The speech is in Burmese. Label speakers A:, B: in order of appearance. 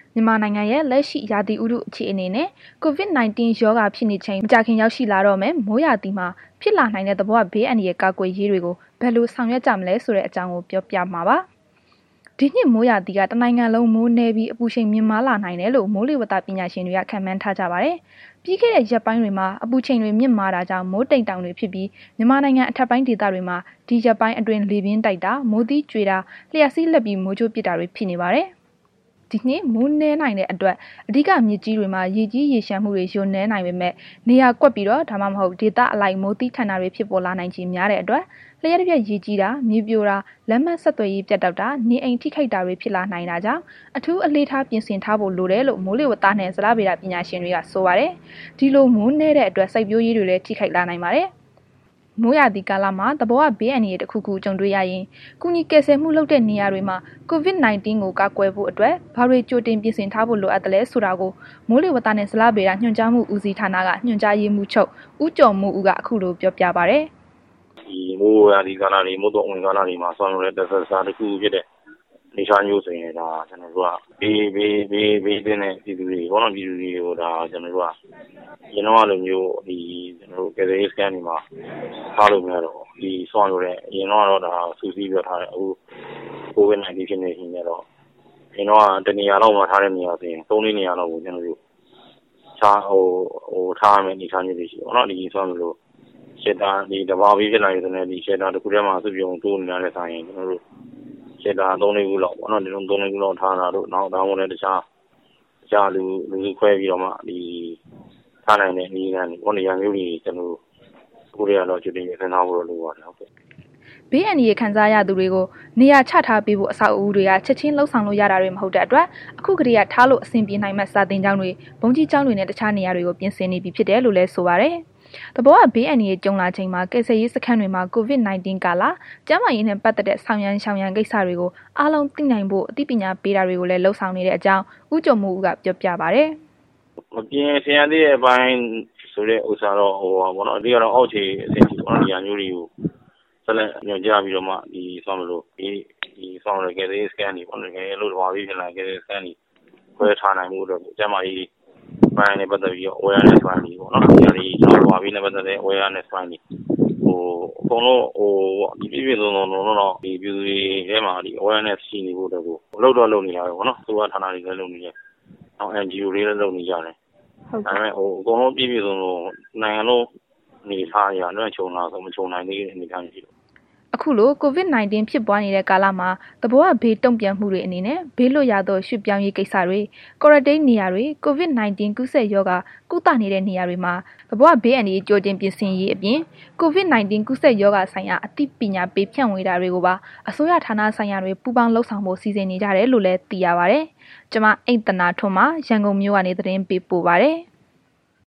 A: မြန်မာနိုင်ငံရဲ့လက်ရှိရာသီဥတုအခြေအနေနဲ့ COVID-19 ရောဂါဖြစ်နေချိန်မကြာခင်ရောက်ရှိလာတော့မယ်မိုးရာသီမှာဖြစ်လာနိုင်တဲ့သဘာဝဘေးအန္တရာယ်ကာကွယ်ရေးတွေကိုဘယ်လိုဆောင်ရွက်ကြမလဲဆိုတဲ့အကြောင်းကိုပြောပြမှာပါ။ဒီနှစ်မိုးရာသီကတနိုင်ငံလုံးမိုးနည်းပြီးအပူချိန်မြင့်မားလာနိုင်တယ်လို့မိုးလေဝသပညာရှင်တွေကခန့်မှန်းထားကြပါတယ်။ပြီးခဲ့တဲ့ရက်ပိုင်းတွေမှာအပူချိန်တွေမြင့်မားတာကြောင့်မိုးတိမ်တောင်တွေဖြစ်ပြီးမြန်မာနိုင်ငံအထက်ပိုင်းဒေသတွေမှာဒီရက်ပိုင်းအတွင်းလေပြင်းတိုက်တာမိုးသီးကြွေတာလျှက်စီးလက်ပြီးမိုးကြိုးပစ်တာတွေဖြစ်နေပါတယ်။ဒီနေ့မိုးနည်းနိုင်တဲ့အတွက်အဓိကမြစ်ကြီးတွေမှာရေကြီးရေရှမ်းမှုတွေလျော့နည်းနိုင်ပေမဲ့နေရာကွက်ပြီးတော့ဒါမှမဟုတ်ဒေသအလိုက်မိုးသီးထန်တာတွေဖြစ်ပေါ်လာနိုင်ခြင်းများတဲ့အတွက်လျှက်တစ်ပြက်ရေကြီးတာမြေပြိုတာလမ်းမဆက်သွယ်ရေးပြတ်တောက်တာနေအိမ်ထိခိုက်တာတွေဖြစ်လာနိုင်တာကြောင့်အထူးအလေးထားပြင်ဆင်ထားဖို့လိုတယ်လို့မိုးလေဝသနဲ့ဇလဗေဒပညာရှင်တွေကဆိုပါတယ်ဒီလိုမိုးနည်းတဲ့အတွက်စိုက်ပျိုးရေးတွေလည်းထိခိုက်လာနိုင်ပါတယ်မိုးရာသီကာလမှာသဘာဝဘေးအန္တရာယ်တစ်ခုခုကြုံတွေ့ရရင်ကုညီကယ်ဆယ်မှုလုပ်တဲ့နေရာတွေမှာ COVID-19 ကိုကာကွယ်ဖို့အတွက်ဘာတွေကြိုတင်ပြင်ဆင်ထားဖို့လိုအပ်တယ်လဲဆိုတာကိုမိုးလေဝသနဲ့ဇလဗေဒညွှန်ကြားမှုဦးစီးဌာနကညွှန်ကြားရေးမှူးချုပ်ဦးကျော်မိုးဦးကအခုလိုပြောပြပါဗျ
B: ။ဒီမိုးရာသီကာလတွေမိုးတော့ဝင်ကာလတွေမှာဆောင်းရတဲ့တစ်စားတစ်ခုဖြစ်တဲ့နေရှာမျိုးဆိုရင်ဒါကျွန်တော်တို့ကဘေးတဲ့ပြည်သူတွေဘောနော်ပြည်သူတွေကိုဒါကျွန်တော်တို့ကကျွန်တော်လိုမျိုးဒီကျွန်တော်တို့ကယ်ဆယ်ရေးစကန်တွေမှာထားလို့မရတော့ဒီဆောင်းရတဲ့အရင်တော့ဒါစူးစီးပြထားတယ်အခု COVID-19 ဖြစ်နေရှင်တော့ကျွန်တော်ကတနေရာတော့မှထားတဲ့နေရာဆိုရင်3-4နေရာတော့ကိုကျွန်တော်တို့ချာထားမယ်နေထားမျိုးတွေရှိဘောနော်ဒီဆောင်းလို့ရှက်တာဒီတဘာပြီးဖြစ်လာရတဲ့ဒီရှက်တာတစ်ခုတည်းမှာစုပြုံတိုးနေတဲ့ဆိုင်ရင်ကျွန်တော်တို့ရှက်တာ3-4ခုလောက်ပေါ့နော်ဒီလို3-4ခုလောက်ထားတာတို့နောက်ဒါမှမဟုတ်လည်းတခြားလူခွဲပြီးတော့မှဒီထားနိုင်တဲ့နေရာတွေဘောနေရာမျိုးတွေကျွန်တော်တို့ကိုရီးယားတော့ကျွတ်တင်ရခန်းသားဖို့လိုပါတယ်ဟုတ်ကဲ့
A: ဘေးအန္တရာယ်ခံစားရသူတွေကိုနေရာချထားပေးဖို့အဆောက်အဦတွေကချက်ချင်းလှုပ်ဆောင်လို့ရတာတွေမဟုတ်တဲ့အတွက်အခုကတည်းကထားလို့အဆင်ပြေနိုင်မဲ့စာသင်ကျောင်းတွေဘုံကြီးကျောင်းတွေနဲ့တခြားနေရာတွေကိုပြင်ဆင်နေပြီဖြစ်တယ်လို့လည်းဆိုပါတယ်။တဘောကဘေးအန္တရာယ်ကြုံလာချိန်မှာကယ်ဆယ်ရေးစခန်းတွေမှာ COVID-19 ကာလကျန်းမာရေးနဲ့ပတ်သက်တဲ့ဆောင်ရန်ရှောင်ရန်ကိစ္စတွေကိုအားလုံးသိနိုင်ဖို့အသိပညာပေးတာတွေကိုလည်းလှုပ်ဆောင်နေတဲ့အကြောင်းဦးကျော်မိုးဦးကပြောပြပါဗျ
B: ။မပြင်ဆင်ရသေးတဲ့အပိုင်းဆိုတဲ့ဥစ္စာတော့ဘောနော်အတိကတော့အောက်ခြေအဆင့်ဘောနော်နေရာမျိုးတွေကိုဆက်လက်ညွှန်ကြားပြီးတော့မှဒီဆောင်းလို့ဒီဆောင်းရကယ်ဆယ်ရေးစကန်တွေဘောနော်လို့တော်ပြီးဖြစ်လာကယ်ဆယ်ရေးစကန်တွေခွဲထားနိုင်မှုတော့ကျန်းမာရေးပိုင်းနဲ့ပတ်သက်ပြီးတော့ awareness ပိုင်းတွေပေါ့နော်ဒီဟာတွေကျွန်တော်ပါပြီးနဲ့ပတ်သက်တဲ့ awareness ပိုင်းတွေအကုန်လုံးဒီပြည့်စုံတော့ဒီပြည်သူတွေထဲမှာဒီ awareness ရှိနေဖို့တော့လုပ်နေတာပဲပေါ့နော်သူကဌာနတွေလည်းလုပ်နေတယ်နောက် NGO တွေလည်းလုပ်နေကြတယ်ဟုတ်ဒါပေမဲ့အကုန်လုံးပြည့်စုံတော့နိုင်ငံလုံးနေထားရတော့ခြုံလာဆိုမခြုံနိုင်သေးတဲ့အနေအထားရှိတော့
A: အခုလို COVID-19 ဖြစ်ပွားနေတဲ့ကာလမှာသဘောဝဘေးတုံ့ပြန်မှုတွေအနေနဲ့ဘေးလွတ်ရာသို့ရွှေ့ပြောင်းရေးကိစ္စတွေ quarantine နေရာတွေ COVID-19 ကူးစက်ရောဂါကုသနေတဲ့နေရာတွေမှာသဘောဝဘေးအန္တရာယ်ကြိုတင်ပြင်ဆင်ရေးအပြင် COVID-19 ကူးစက်ရောဂါဆိုင်ရာအသိပညာပေးဖြန့်ဝေတာတွေကိုပါအစိုးရဌာနဆိုင်ရာတွေပူးပေါင်းလှုပ်ဆောင်ဖို့စီစဉ်နေကြတယ်လို့လည်းသိရပါတယ်။ကျွန်မအိတ်တနာထွန်းမှရန်ကုန်မြို့ကနေသတင်းပေးပို့ပါတယ်။